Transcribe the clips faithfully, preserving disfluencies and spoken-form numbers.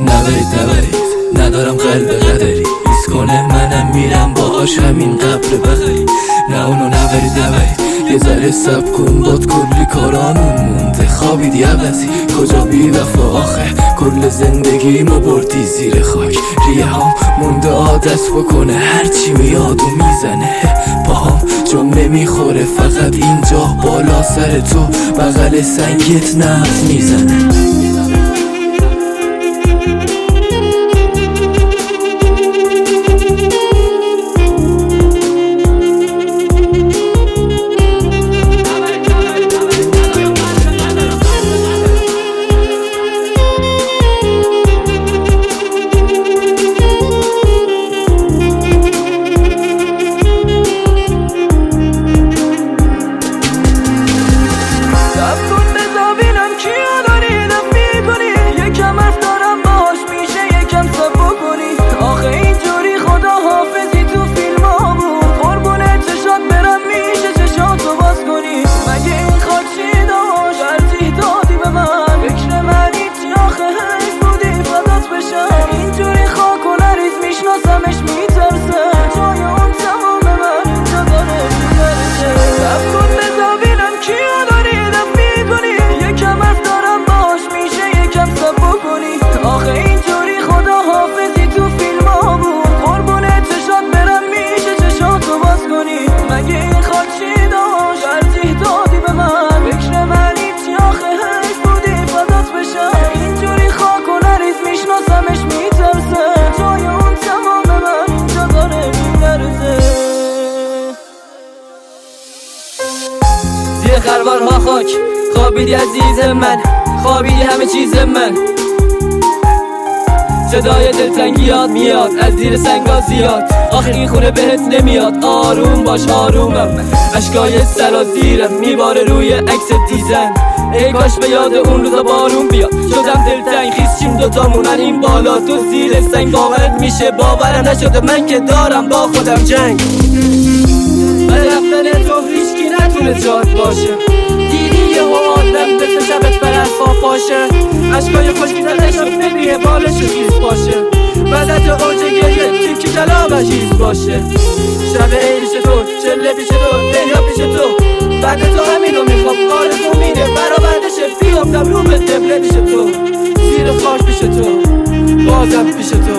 نبرید نبرید ندارم قلب قدری، ایست کنه منم میرم باهاش همین قبر بغلی. نه اونو نبرید نبرید یه ذره سب کن، باد کلی کارامون مونده خوابید یه بزی. کجا بی وفا آخه کل زندگیمو بردی زیر خاک. ریه هم مونده عادت بکنه هرچی میاد و میزنه پاهم جمله میخوره فقط اینجا بالا سر تو بغل سنگت نفت میزنه. خروارها خاک خوابیدی عزیز من، خوابیدی همه چیز من. صدای دلتنگیات میاد از زیر سنگا زیاد، آخه این خونه بهت نمیاد. آروم باش آرومم، اشکای سرازیرم میباره روی عکس دیزن. ای کاش به یاد اون روزا بارون بیاد، شدم دلتنگ خیس چیم دوتامونن این بالا تو زیر سنگ. باورت میشه باورم نشده من که دارم با خودم جنگ. من رفتن تو هیچکی نتونه جات باشه، دیدی یه آدم به تو شبت برد خواب باشه. اشکای خوشگی دلشو ببیه بالشو گیز باشه، وزت اوج گریه تیکی کلامش هیز باشه. شب عیش تو چله پیش تو دنیا پیش تو، بعد تو همینو میخوام آرزو میده برآوردشه. بیافتم رو به قبله پیش تو، زیر خاک پیش تو، بازم پیش تو.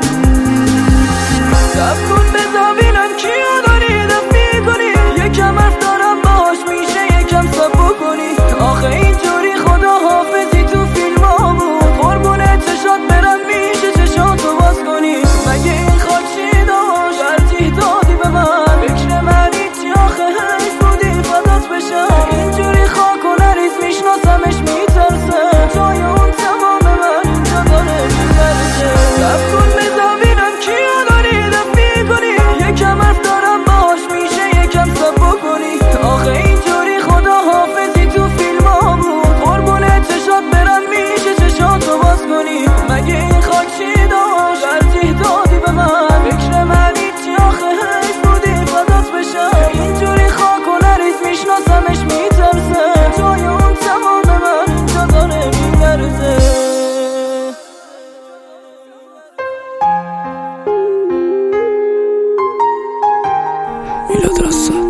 سب کن بذار بینم کیو داری دفت میکنی، یکم از دارم باش میشه یکم سبو کنی. آخه اینجوری خدا حافظی تو فیلم ها بود، قربونه چشات برم میشه چشاتو باز کنی. مگه این خاک چی داشت هرچی دادی به من، فکر من هیچی آخه حیف بودی فدات بشم. اینجوری خاک و نریز میشناسمش میترسم، جای اون تمام من اینجا داره میترسه. سب کن بذار بینم کیو داری دفت میکنی، یکم از دارم باش میشه یکم سبو کنی. آخه اینجوری خدا حافظی تو فیلم ها بود، قربونه چشات برم میشه چشاتو باز کنی. مگه این خاک چی داشت هرچی دادی به من، فکر من هیچی آخه حیف بودی فدات بشم. اینجوری خاک و نریز میشناسمش میترسم، جای اون تمام من اینجا داره میلرزه. میلاد رسا